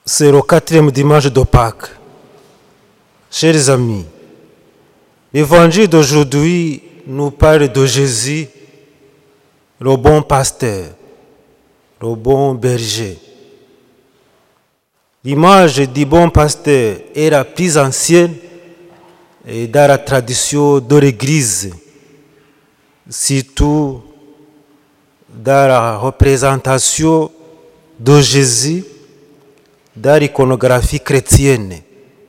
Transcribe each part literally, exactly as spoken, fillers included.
C'est le quatrième dimanche de Pâques. Chers amis, l'évangile d'aujourd'hui nous parle de Jésus, le bon pasteur, le bon berger. L'image du bon pasteur est la plus ancienne dans la tradition de l'Église, surtout dans la représentation de Jésus dans l'iconographie chrétienne.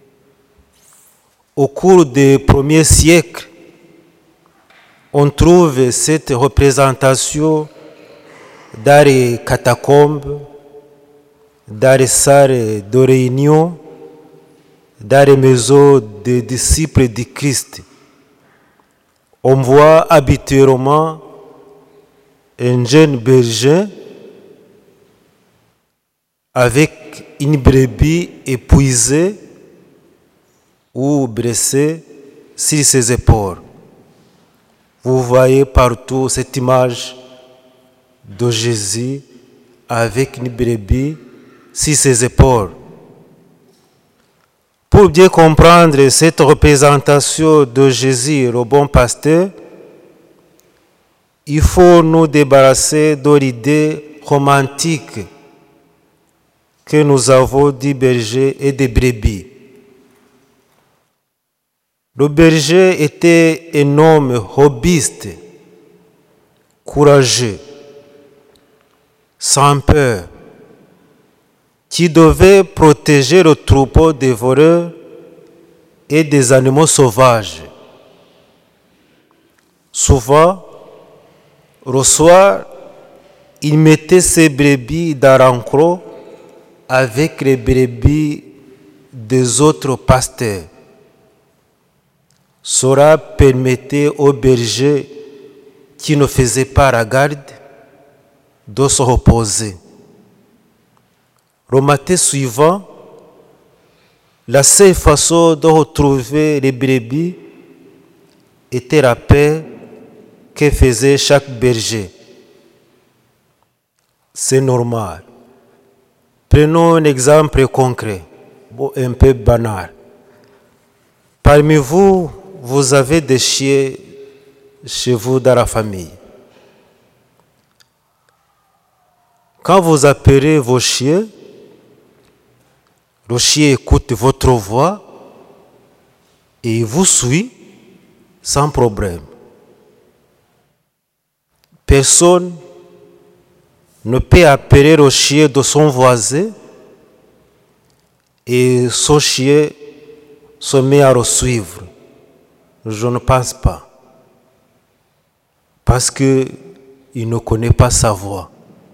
Au cours des premiers siècles, on trouve cette représentation dans les catacombes, dans les salles de réunion, dans les maisons des disciples du Christ. On voit habituellement un jeune berger avec une brebis épuisée ou blessée sur ses épaules. Vous voyez partout cette image de Jésus avec une brebis sur ses épaules. Pour bien comprendre cette représentation de Jésus, le bon pasteur, il faut nous débarrasser de l'idée romantique que nous avons du berger et des brebis. Le berger était un homme robuste, courageux, sans peur, qui devait protéger le troupeau des voleurs et des animaux sauvages. Souvent, le soir, il mettait ses brebis dans l'enclos avec les brebis des autres pasteurs. Cela permettait aux bergers qui ne faisaient pas la garde de se reposer. Le matin suivant, la seule façon de retrouver les brebis était la paix que faisait chaque berger. C'est normal. Prenons un exemple concret, un peu banal. Parmi vous, vous avez des chiens chez vous dans la famille. Quand vous appelez vos chiens, le chien écoute votre voix et il vous suit sans problème. Personne ne peut appeler le chien de son voisin et son chien se met à le suivre. Je ne pense pas. Parce qu'il ne connaît pas sa voix.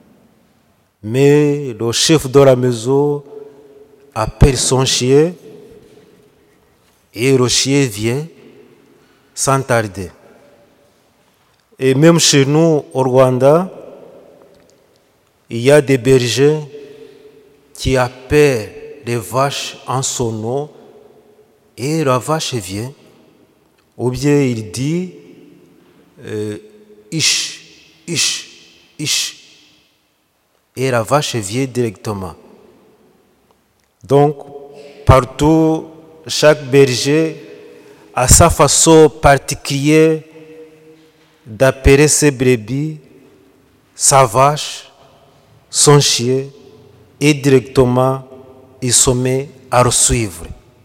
Mais le chef de la maison appelle son chien et le chien vient sans tarder. Et même chez nous, au Rwanda, il y a des bergers qui appellent les vaches en son nom et la vache vient. Ou bien il dit euh, Ish, Ish, Ish. Et la vache vient directement. Donc, partout, chaque berger a sa façon particulière d'appeler ses brebis, sa vache, son chien, et directement, il se met à le suivre.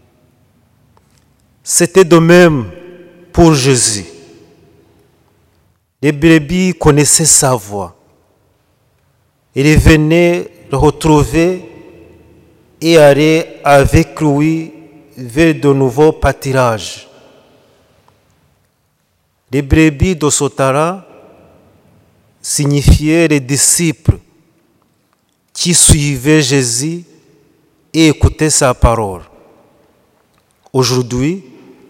C'était de même pour Jésus. Les brebis connaissaient sa voix. Ils venaient le retrouver et allaient avec lui vers de nouveaux pâturages. Les brebis de Sotara signifiaient les disciples qui suivaient Jésus et écoutaient sa parole. Aujourd'hui,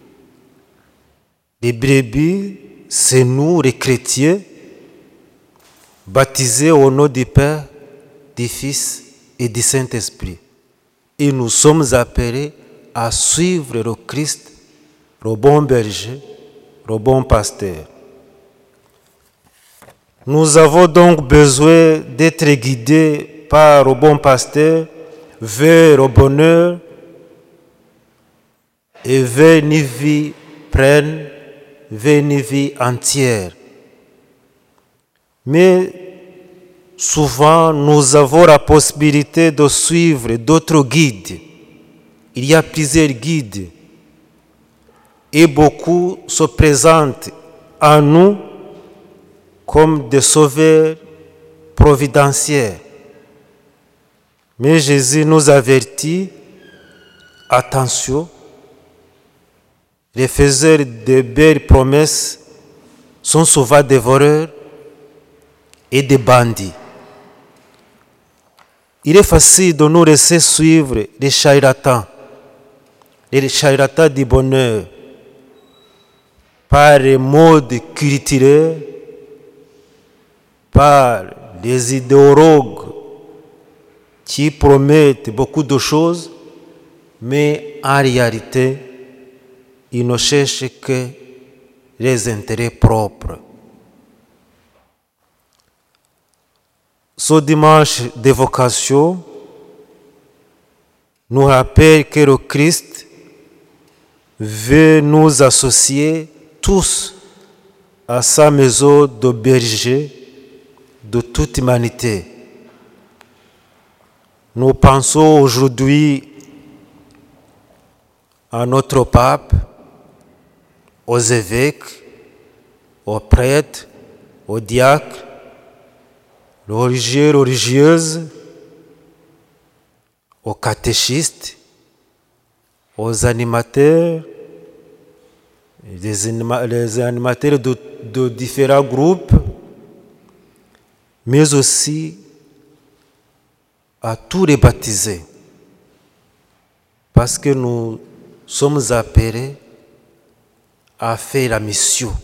les brebis, c'est nous les chrétiens, baptisés au nom du Père, du Fils et du Saint-Esprit. Et nous sommes appelés à suivre le Christ, le bon berger, le bon pasteur. Nous avons donc besoin d'être guidés par le bon pasteur, vers le bonheur et vers une vie pleine, vers une vie entière. Mais souvent, nous avons la possibilité de suivre d'autres guides. Il y a plusieurs guides et beaucoup se présentent à nous comme des sauveurs providentiels. Mais Jésus nous avertit, attention, les faiseurs de belles promesses sont souvent des voleurs et des bandits. Il est facile de nous laisser suivre les charlatans, les charlatans du bonheur, par les modes culturels, par les idéologues qui promettent beaucoup de choses, mais en réalité, ils ne cherchent que les intérêts propres. Ce dimanche d'évocation nous rappelle que le Christ veut nous associer tous à sa maison de berger de toute humanité. Nous pensons aujourd'hui à notre pape, aux évêques, aux prêtres, aux diacres, aux religieux, religieuses, aux catéchistes, aux animateurs, les, anima- les animateurs de, de différents groupes, mais aussi à tous les baptisés, parce que nous sommes appelés à faire la mission.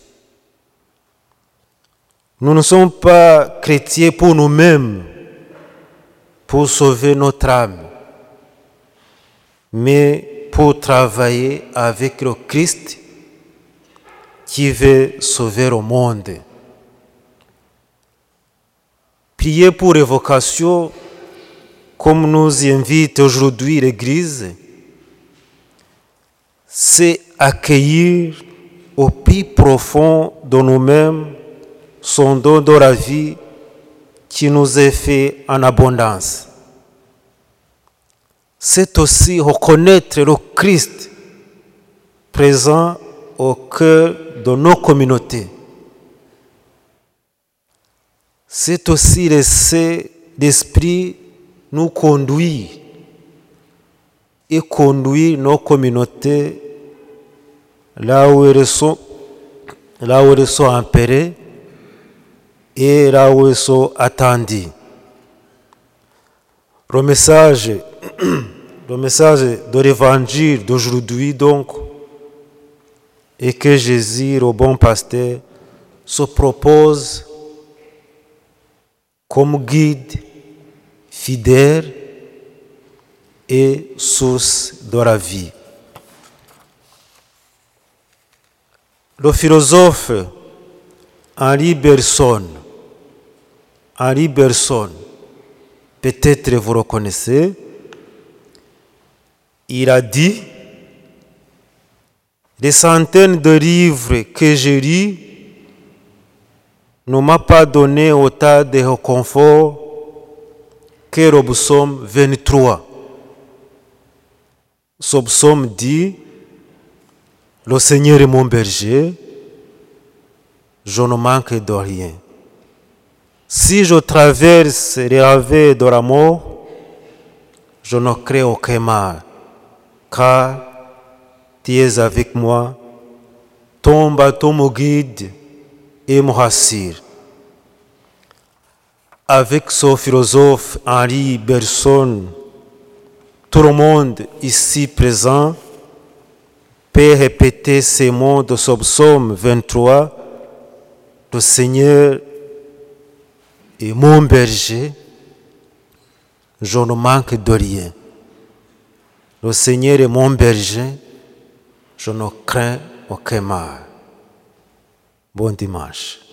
Nous ne sommes pas chrétiens pour nous-mêmes, pour sauver notre âme, mais pour travailler avec le Christ qui veut sauver le monde. Prier pour l'évocation, comme nous y invite aujourd'hui l'Église, c'est accueillir au plus profond de nous-mêmes son don de la vie qui nous est fait en abondance. C'est aussi reconnaître le Christ présent au cœur de nos communautés. C'est aussi laisser l'Esprit nous conduire et conduire nos communautés là où elles sont, là où elles sont empérées et là où elles sont attendues. Le message, le message de l'évangile d'aujourd'hui, donc, est que Jésus, le bon pasteur, se propose comme guide fidèle et source de la vie. Le philosophe Henri Bergson, Henri Bergson, peut-être vous le connaissez, il a dit: les centaines de livres que j'ai lus ne m'ont pas donné autant de réconfort que le psaume vingt-trois. Ce psaume dit: le Seigneur est mon berger, je ne manque de rien. Si je traverse les ravins de la mort, je ne crains aucun mal, car tu es avec moi, ton bâton me guide et me rassure. Avec ce philosophe Henri Bergson, tout le monde ici présent peut répéter ces mots de ce psaume vingt-trois: le Seigneur est mon berger, je ne manque de rien. Le Seigneur est mon berger, je ne crains aucun mal. Bon dimanche.